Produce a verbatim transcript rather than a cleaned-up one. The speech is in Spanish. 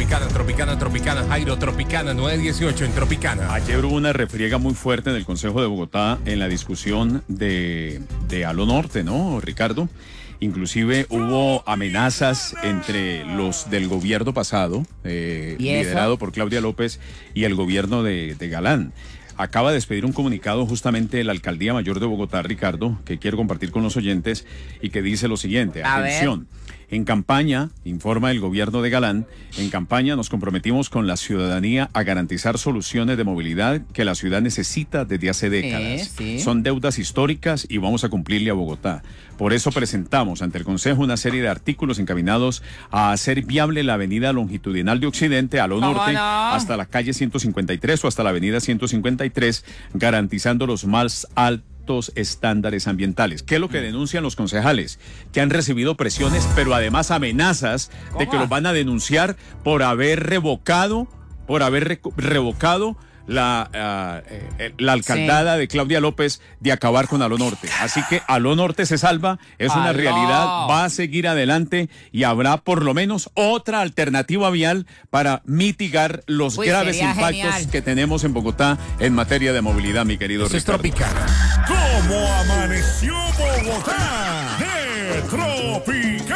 Tropicana, Tropicana, Tropicana, Jairo, Tropicana, nueve dieciocho en Tropicana. Ayer hubo una refriega muy fuerte en el Consejo de Bogotá en la discusión de, de Alo Norte, ¿no, Ricardo? Inclusive hubo amenazas entre los del gobierno pasado, eh, liderado por Claudia López, y el gobierno de, de Galán. Acaba de expedir un comunicado justamente la Alcaldía Mayor de Bogotá, Ricardo, que quiero compartir con los oyentes y que dice lo siguiente. A Atención. Ver. En campaña, informa el gobierno de Galán, en campaña nos comprometimos con la ciudadanía a garantizar soluciones de movilidad que la ciudad necesita desde hace décadas. Sí, sí. Son deudas históricas y vamos a cumplirle a Bogotá. Por eso presentamos ante el Consejo una serie de artículos encaminados a hacer viable la avenida longitudinal de Occidente a lo norte no? hasta la calle ciento cincuenta y tres o hasta la avenida ciento cincuenta y tres, garantizando los más altos estándares ambientales. ¿Qué es lo que denuncian los concejales? Que han recibido presiones, pero además amenazas de que los van a denunciar por haber revocado, por haber re revocado la, uh, eh, la alcaldada sí. de Claudia López de acabar con Alo Norte. Así que Alo Norte se salva, es una ¡Aló! realidad, va a seguir adelante y habrá por lo menos otra alternativa vial para mitigar los Uy, graves impactos genial. que tenemos en Bogotá en materia de movilidad, mi querido Eso es Ricardo. Tropicana. ¿Cómo amaneció Bogotá? De Tropicana.